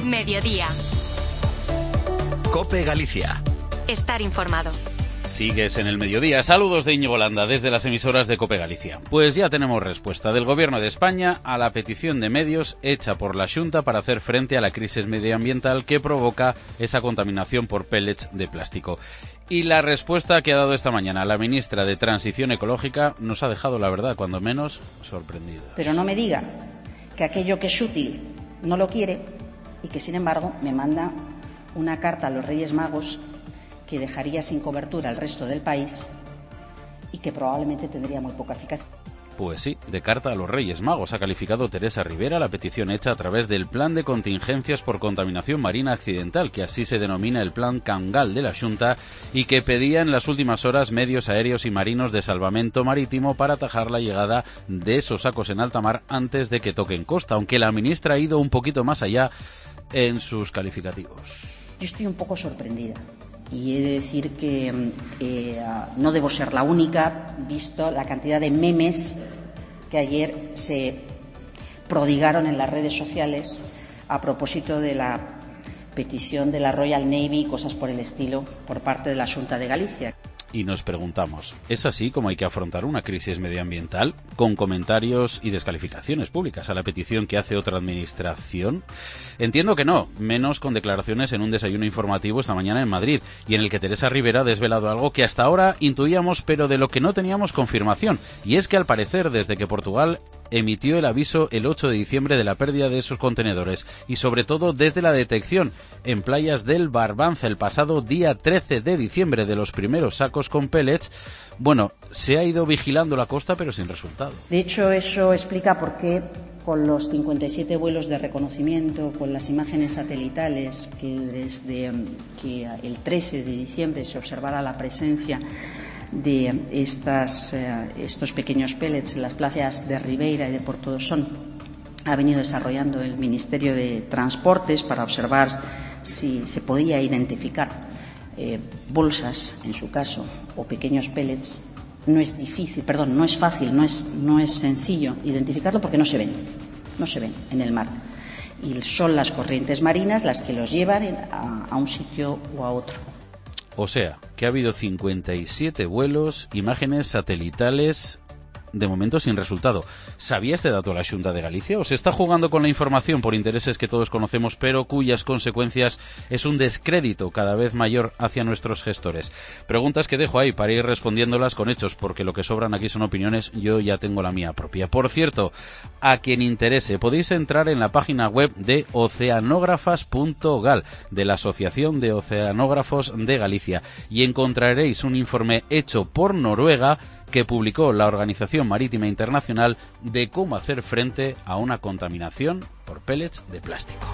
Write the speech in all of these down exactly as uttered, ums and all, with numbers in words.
Mediodía. COPE Galicia. Estar informado. Sigues en el mediodía. Saludos de Íñigo Landa desde las emisoras de COPE Galicia. Pues ya tenemos respuesta del Gobierno de España a la petición de medios hecha por la Xunta para hacer frente a la crisis medioambiental que provoca esa contaminación por pellets de plástico. Y la respuesta que ha dado esta mañana la ministra de Transición Ecológica nos ha dejado, la verdad, cuando menos, sorprendidos. Pero no me diga que aquello que es útil no lo quiere y que, sin embargo, me manda una carta a los Reyes Magos que dejaría sin cobertura al resto del país y que probablemente tendría muy poca eficacia. Pues sí, de carta a los Reyes Magos ha calificado Teresa Ribera la petición hecha a través del Plan de Contingencias por Contaminación Marina Accidental, que así se denomina el Plan Cangal de la Xunta, y que pedía en las últimas horas medios aéreos y marinos de salvamento marítimo para atajar la llegada de esos sacos en alta mar antes de que toquen costa, aunque la ministra ha ido un poquito más allá en sus calificativos. Yo estoy un poco sorprendida. Y he de decir que eh, no debo ser la única, visto la cantidad de memes que ayer se prodigaron en las redes sociales a propósito de la petición de la Royal Navy y cosas por el estilo por parte de la Xunta de Galicia. Y nos preguntamos, ¿es así como hay que afrontar una crisis medioambiental? ¿Con comentarios y descalificaciones públicas a la petición que hace otra administración? Entiendo que no, menos con declaraciones en un desayuno informativo esta mañana en Madrid, y en el que Teresa Ribera ha desvelado algo que hasta ahora intuíamos, pero de lo que no teníamos confirmación. Y es que, al parecer, desde que Portugal emitió el aviso el ocho de diciembre de la pérdida de esos contenedores, y sobre todo desde la detección en playas del Barbanza el pasado día trece de diciembre de los primeros sacos con pellets, bueno, se ha ido vigilando la costa pero sin resultado. De hecho, eso explica por qué con los cincuenta y siete vuelos de reconocimiento, con las imágenes satelitales, que desde que el trece de diciembre se observara la presencia de estas, eh, estos pequeños pellets en las playas de Ribeira y de Portodosón, ha venido desarrollando el Ministerio de Transportes para observar si se podía identificar eh, bolsas, en su caso, o pequeños pellets. No es difícil, perdón, no es fácil, no es, no es sencillo identificarlo porque no se ven, no se ven en el mar. Y son las corrientes marinas las que los llevan a, a un sitio o a otro. O sea, que ha habido cincuenta y siete vuelos, imágenes satelitales, de momento sin resultado. ¿Sabía este dato la Xunta de Galicia o se está jugando con la información por intereses que todos conocemos, pero cuyas consecuencias es un descrédito cada vez mayor hacia nuestros gestores? Preguntas que dejo ahí para ir respondiéndolas con hechos, porque lo que sobran aquí son opiniones, yo ya tengo la mía propia. Por cierto, a quien interese, podéis entrar en la página web de oceanógrafas punto gal, de la Asociación de Oceanógrafos de Galicia, y encontraréis un informe hecho por Noruega que publicó la Organización Marítima Internacional de cómo hacer frente a una contaminación por pellets de plástico.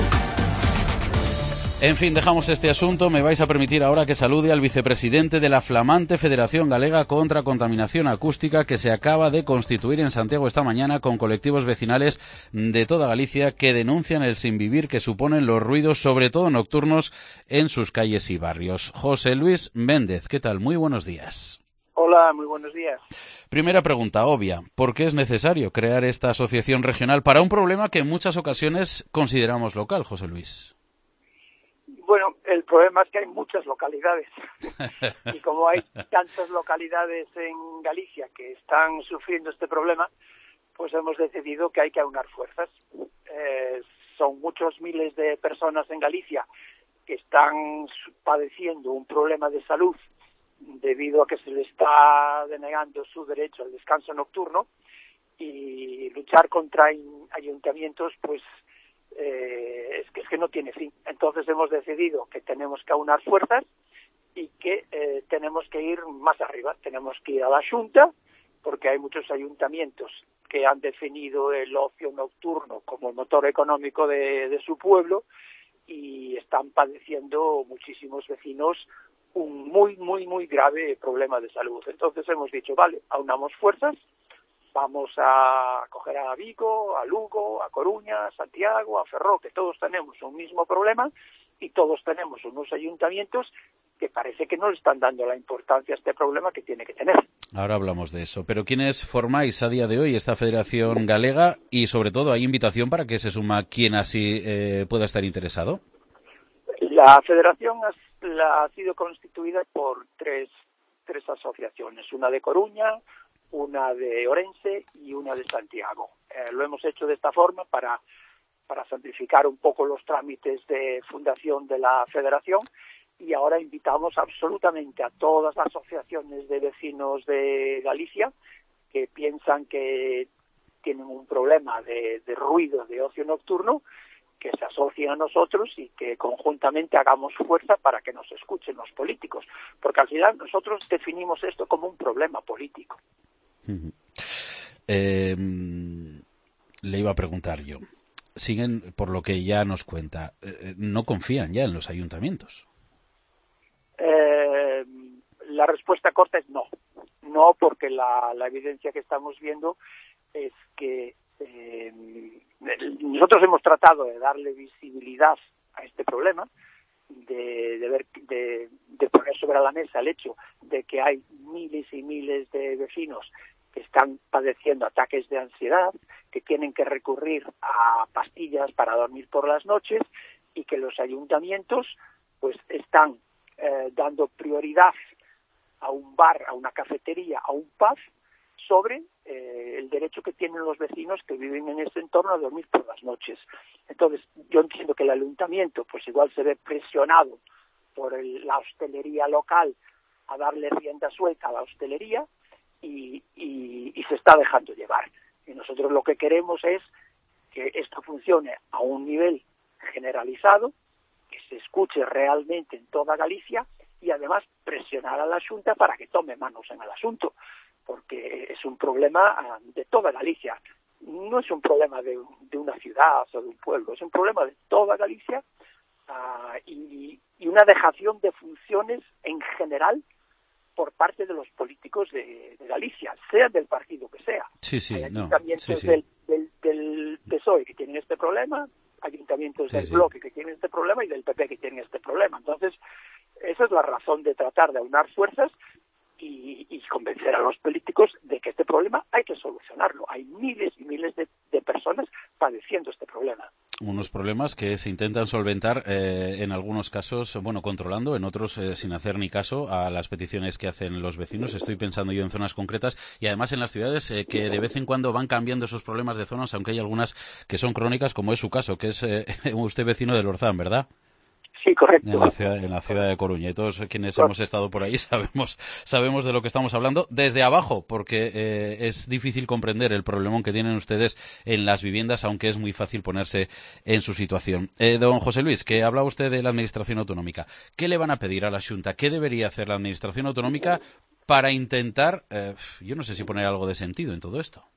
En fin, dejamos este asunto. Me vais a permitir ahora que salude al vicepresidente de la flamante Federación Galega contra Contaminación Acústica, que se acaba de constituir en Santiago esta mañana con colectivos vecinales de toda Galicia que denuncian el sinvivir que suponen los ruidos, sobre todo nocturnos, en sus calles y barrios. José Luis Méndez, ¿qué tal? Muy buenos días. Hola, muy buenos días. Primera pregunta obvia, ¿por qué es necesario crear esta asociación regional para un problema que en muchas ocasiones consideramos local, José Luis? Bueno, el problema es que hay muchas localidades y como hay tantas localidades en Galicia que están sufriendo este problema, pues hemos decidido que hay que aunar fuerzas. Eh, son muchos miles de personas en Galicia que están padeciendo un problema de salud debido a que se le está denegando su derecho al descanso nocturno, y luchar contra ayuntamientos pues eh, es que es que no tiene fin. Entonces hemos decidido que tenemos que aunar fuerzas y que eh, tenemos que ir más arriba, tenemos que ir a la Xunta, porque hay muchos ayuntamientos que han definido el ocio nocturno como el motor económico de, de su pueblo, y están padeciendo muchísimos vecinos un muy, muy, muy grave problema de salud. Entonces hemos dicho, vale, aunamos fuerzas, vamos a coger a Vigo, a Lugo, a Coruña, a Santiago, a Ferrol, que todos tenemos un mismo problema y todos tenemos unos ayuntamientos que parece que no le están dando la importancia a este problema que tiene que tener. Ahora hablamos de eso. Pero ¿quiénes formáis a día de hoy esta Federación Galega? Y sobre todo, ¿hay invitación para que se suma quien así eh, pueda estar interesado? La federación ha, la, ha sido constituida por tres, tres asociaciones, una de Coruña, una de Orense y una de Santiago. Eh, lo hemos hecho de esta forma para, para simplificar un poco los trámites de fundación de la federación, y ahora invitamos absolutamente a todas las asociaciones de vecinos de Galicia que piensan que tienen un problema de, de ruido, de ocio nocturno, que se asocien a nosotros y que conjuntamente hagamos fuerza para que nos escuchen los políticos, porque al final nosotros definimos esto como un problema político. Uh-huh. Eh, le iba a preguntar yo, siguen, por lo que ya nos cuenta, eh, no confían ya en los ayuntamientos. Eh, la respuesta corta es no, no, porque la, la evidencia que estamos viendo es que eh, nosotros hemos tratado de darle visibilidad a este problema, de, de, ver, de, de poner sobre la mesa el hecho de que hay miles y miles de vecinos que están padeciendo ataques de ansiedad, que tienen que recurrir a pastillas para dormir por las noches, y que los ayuntamientos pues están eh, dando prioridad a un bar, a una cafetería, a un pub, sobre eh, el derecho que tienen los vecinos que viven en ese entorno a dormir por las noches. Entonces, yo entiendo que el ayuntamiento pues igual se ve presionado por el, la hostelería local a darle rienda suelta a la hostelería y, y, y se está dejando llevar. Y nosotros lo que queremos es que esto funcione a un nivel generalizado, que se escuche realmente en toda Galicia, y además presionar a la Xunta para que tome manos en el asunto, porque es un problema de toda Galicia. No es un problema de, de una ciudad o de un pueblo, es un problema de toda Galicia, uh, y, y una dejación de funciones en general por parte de los políticos de, de Galicia, sea del partido que sea. Sí, sí, Hay no, ayuntamientos sí, sí. Del, del, del P S O E que tienen este problema, ayuntamientos Sí, del sí. Bloque que tienen este problema y del P P que tienen este problema. Entonces, esa es la razón de tratar de aunar fuerzas y, y convencer a los políticos de que este problema hay que solucionarlo. Hay miles y miles de, de personas padeciendo este problema. Unos problemas que se intentan solventar eh, en algunos casos, bueno, controlando, en otros eh, sin hacer ni caso a las peticiones que hacen los vecinos. Estoy pensando yo en zonas concretas y además en las ciudades eh, que de vez en cuando van cambiando esos problemas de zonas, aunque hay algunas que son crónicas, como es su caso, que es eh, usted vecino de Lorzán, ¿verdad? Sí, correcto. En la ciudad, en la ciudad de Coruña. Y todos quienes Correcto. hemos estado por ahí sabemos sabemos de lo que estamos hablando desde abajo, porque eh, es difícil comprender el problemón que tienen ustedes en las viviendas, aunque es muy fácil ponerse en su situación. Eh, don José Luis, que hablaba usted de la Administración Autonómica. ¿Qué le van a pedir a la Xunta? ¿Qué debería hacer la Administración Autonómica para intentar, eh, yo no sé si poner algo de sentido en todo esto?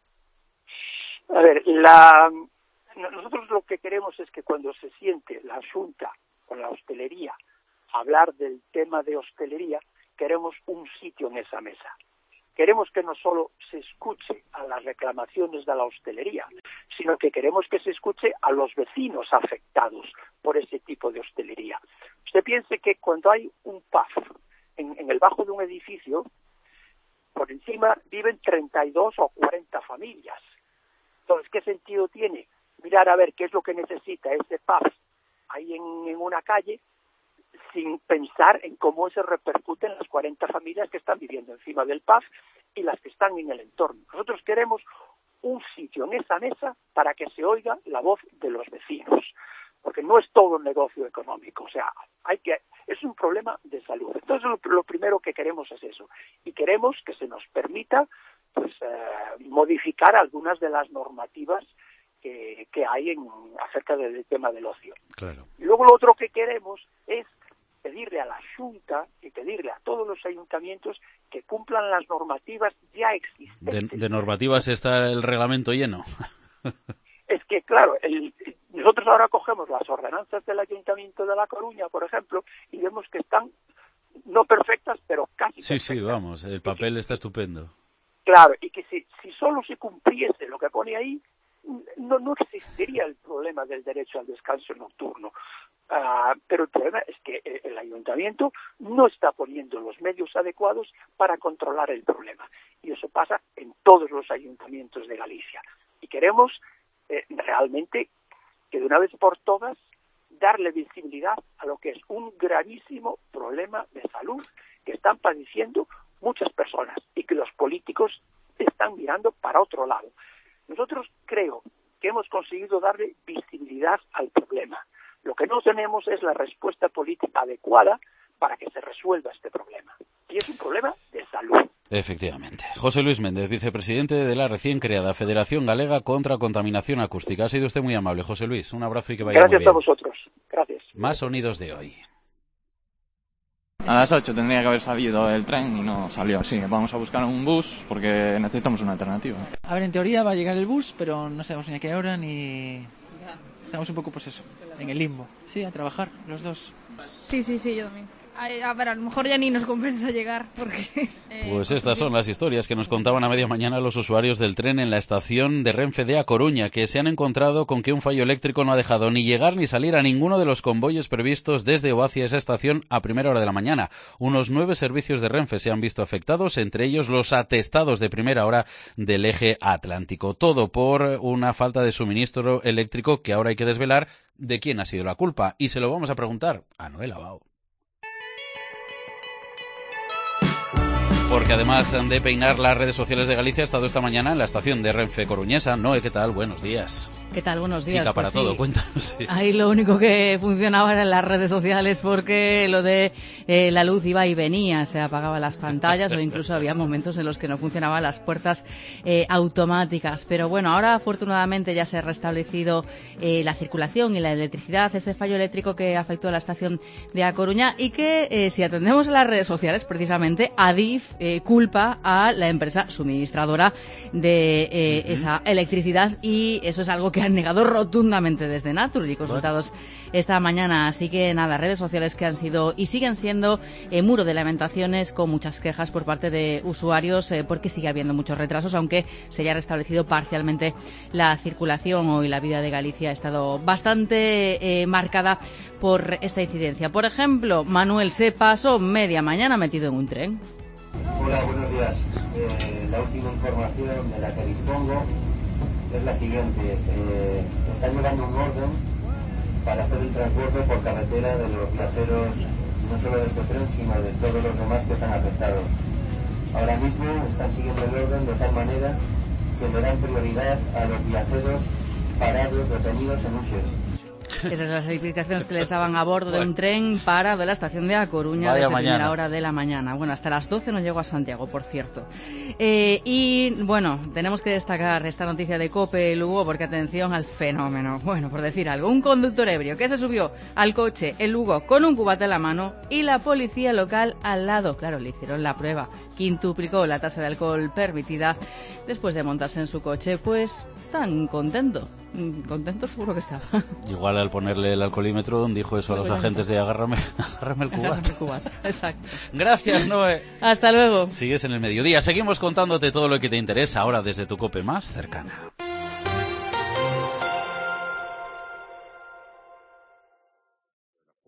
A ver, la, nosotros lo que queremos es que cuando se siente la Xunta con la hostelería hablar del tema de hostelería, queremos un sitio en esa mesa. Queremos que no solo se escuche a las reclamaciones de la hostelería, sino que queremos que se escuche a los vecinos afectados por ese tipo de hostelería. Usted piense que cuando hay un pub en, en el bajo de un edificio, por encima viven treinta y dos o cuarenta familias. Entonces, ¿qué sentido tiene mirar a ver qué es lo que necesita ese pub ahí en, en una calle, sin pensar en cómo se repercute en las cuarenta familias que están viviendo encima del pub y las que están en el entorno? Nosotros queremos un sitio en esa mesa para que se oiga la voz de los vecinos, porque no es todo un negocio económico, o sea, hay que es un problema de salud. Entonces, lo, lo primero que queremos es eso, y queremos que se nos permita pues eh, modificar algunas de las normativas Que, que hay en, acerca del tema del ocio. Claro. Y luego lo otro que queremos es pedirle a la Xunta y pedirle a todos los ayuntamientos que cumplan las normativas ya existentes. De, de normativas está el reglamento lleno. Es que, claro, el, nosotros ahora cogemos las ordenanzas del Ayuntamiento de La Coruña, por ejemplo, y vemos que están no perfectas, pero casi Sí, perfectas. sí, vamos, el papel está estupendo. Claro, y que si, si solo se cumpliese lo que pone ahí, no, no existiría el problema del derecho al descanso nocturno, Uh, pero el problema es que el ayuntamiento no está poniendo los medios adecuados para controlar el problema. Y eso pasa en todos los ayuntamientos de Galicia. Y queremos eh, realmente que de una vez por todas darle visibilidad a lo que es un gravísimo problema de salud que están padeciendo muchas personas y que los políticos están mirando para otro lado. Nosotros creo que hemos conseguido darle visibilidad al problema. Lo que no tenemos es la respuesta política adecuada para que se resuelva este problema. Y es un problema de salud. Efectivamente. José Luis Méndez, vicepresidente de la recién creada Federación Galega contra Contaminación Acústica. Ha sido usted muy amable, José Luis. Un abrazo y que vaya Gracias muy bien. Gracias a vosotros. Gracias. Más sonidos de hoy. A las ocho tendría que haber salido el tren y no salió. Sí, vamos a buscar un bus porque necesitamos una alternativa. A ver, en teoría va a llegar el bus, pero no sabemos ni a qué hora ni... Estamos un poco, pues eso, en el limbo. Sí, a trabajar, los dos. Sí, sí, sí, yo también. A, a ver, a lo mejor ya ni nos compensa llegar porque... Eh, pues estas son las historias que nos contaban a media mañana los usuarios del tren en la estación de Renfe de A Coruña, que se han encontrado con que un fallo eléctrico no ha dejado ni llegar ni salir a ninguno de los convoyes previstos desde o hacia esa estación a primera hora de la mañana. Unos nueve servicios de Renfe se han visto afectados, entre ellos los atestados de primera hora del eje atlántico. Todo por una falta de suministro eléctrico que ahora hay que desvelar de quién ha sido la culpa. Y se lo vamos a preguntar a Noel Abao. Porque además de peinar las redes sociales de Galicia, ha estado esta mañana en la estación de Renfe coruñesa. Noé, ¿qué tal? Buenos días. ¿Qué tal? Buenos días. Chica para pues todo, sí. cuéntanos. Sí. Ahí lo único que funcionaba eran las redes sociales porque lo de eh, la luz iba y venía, se apagaban las pantallas o incluso había momentos en los que no funcionaban las puertas eh, automáticas. Pero bueno, ahora afortunadamente ya se ha restablecido eh, la circulación y la electricidad, este fallo eléctrico que afectó a la estación de A Coruña y que eh, si atendemos a las redes sociales, precisamente Adif eh, culpa a la empresa suministradora de eh, uh-huh. esa electricidad y eso es algo que han negado rotundamente desde Naturgy, consultados bueno. esta mañana. Así que nada, redes sociales que han sido y siguen siendo eh, muro de lamentaciones con muchas quejas por parte de usuarios eh, porque sigue habiendo muchos retrasos, aunque se haya restablecido parcialmente la circulación. Hoy la vida de Galicia ha estado bastante eh, marcada por esta incidencia. Por ejemplo, Manuel se pasó media mañana metido en un tren. Hola, buenos días. Eh, la última información de la que dispongo es la siguiente. Eh, está llegando un orden para hacer el transbordo por carretera de los viajeros, no solo de este tren, sino de todos los demás que están afectados. Ahora mismo están siguiendo el orden de tal manera que le dan prioridad a los viajeros parados, detenidos en Uxes. Esas son las explicaciones que le estaban a bordo de un tren parado en la estación de A Coruña Vaya desde mañana. primera hora de la mañana. Bueno, hasta las doce no llegó a Santiago, por cierto. Eh, y bueno, tenemos que destacar esta noticia de COPE Lugo porque atención al fenómeno. Bueno, por decir algo, un conductor ebrio que se subió al coche en Lugo con un cubate en la mano y la policía local al lado. Claro, le hicieron la prueba. Quintuplicó la tasa de alcohol permitida después de montarse en su coche. Pues tan contento. Contento seguro que estaba. Igual al ponerle el alcoholímetro dijo eso a los agentes de agárrame, agárrame el cubate. cubate. Exacto. Gracias, Noé. Hasta luego. Sigues en el mediodía. Seguimos contándote todo lo que te interesa ahora desde tu COPE más cercana.